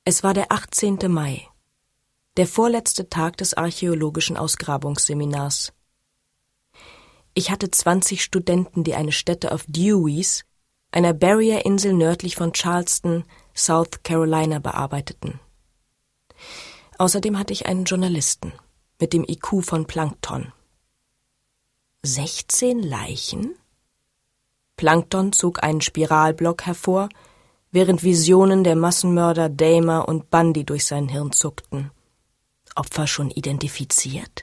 Es war der 18. Mai, der vorletzte Tag des archäologischen Ausgrabungsseminars. Ich hatte 20 Studenten, die eine Stätte auf Dewey's, einer Barrier-Insel nördlich von Charleston, South Carolina, bearbeiteten. Außerdem hatte ich einen Journalisten mit dem IQ von Plankton. 16 Leichen? Plankton zog einen Spiralblock hervor, während Visionen der Massenmörder Dahmer und Bundy durch sein Hirn zuckten. Opfer schon identifiziert?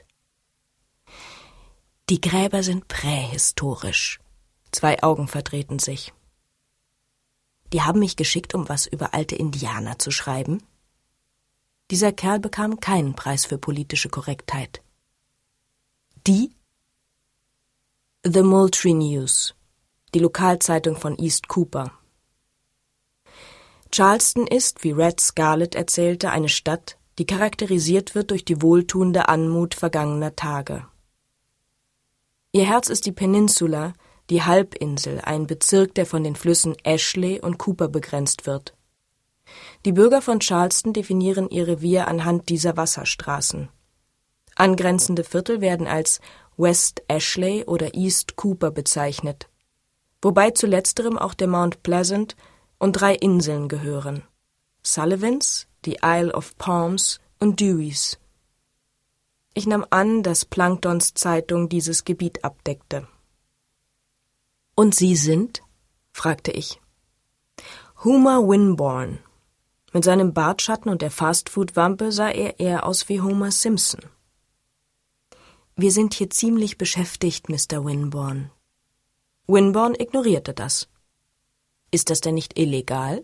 Die Gräber sind prähistorisch. 2 Augen verdrehten sich. Die haben mich geschickt, um was über alte Indianer zu schreiben? Dieser Kerl bekam keinen Preis für politische Korrektheit. Die? The Moultrie News, die Lokalzeitung von East Cooper. Charleston ist, wie Red Scarlett erzählte, eine Stadt, die charakterisiert wird durch die wohltuende Anmut vergangener Tage. Ihr Herz ist die Peninsula, die Halbinsel, ein Bezirk, der von den Flüssen Ashley und Cooper begrenzt wird. Die Bürger von Charleston definieren ihr Revier anhand dieser Wasserstraßen. Angrenzende Viertel werden als West Ashley oder East Cooper bezeichnet, wobei zu letzterem auch der Mount Pleasant und 3 Inseln gehören: Sullivans, die Isle of Palms und Dewey's. Ich nahm an, dass Planktons Zeitung dieses Gebiet abdeckte. »Und Sie sind?« fragte ich. »Homer Winborn.« Mit seinem Bartschatten und der Fastfood-Wampe sah er eher aus wie Homer Simpson. »Wir sind hier ziemlich beschäftigt, Mr. Winborn.« Winborn ignorierte das. »Ist das denn nicht illegal?«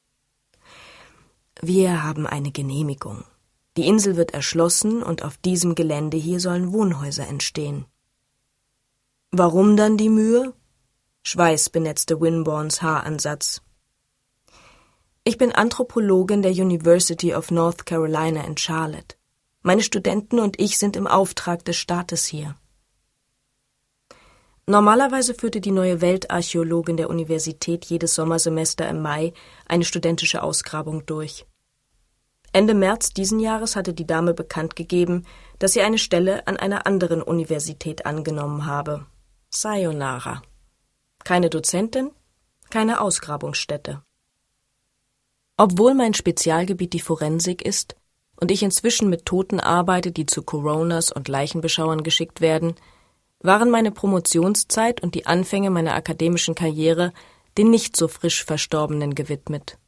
»Wir haben eine Genehmigung. Die Insel wird erschlossen und auf diesem Gelände hier sollen Wohnhäuser entstehen.« »Warum dann die Mühe?« Schweiß benetzte Winborns Haaransatz. »Ich bin Anthropologin der University of North Carolina in Charlotte. Meine Studenten und ich sind im Auftrag des Staates hier.« Normalerweise führte die neue Weltarchäologin der Universität jedes Sommersemester im Mai eine studentische Ausgrabung durch. Ende März diesen Jahres hatte die Dame bekannt gegeben, dass sie eine Stelle an einer anderen Universität angenommen habe. Sayonara. Keine Dozentin, keine Ausgrabungsstätte. Obwohl mein Spezialgebiet die Forensik ist und ich inzwischen mit Toten arbeite, die zu Coroners und Leichenbeschauern geschickt werden, waren meine Promotionszeit und die Anfänge meiner akademischen Karriere den nicht so frisch Verstorbenen gewidmet.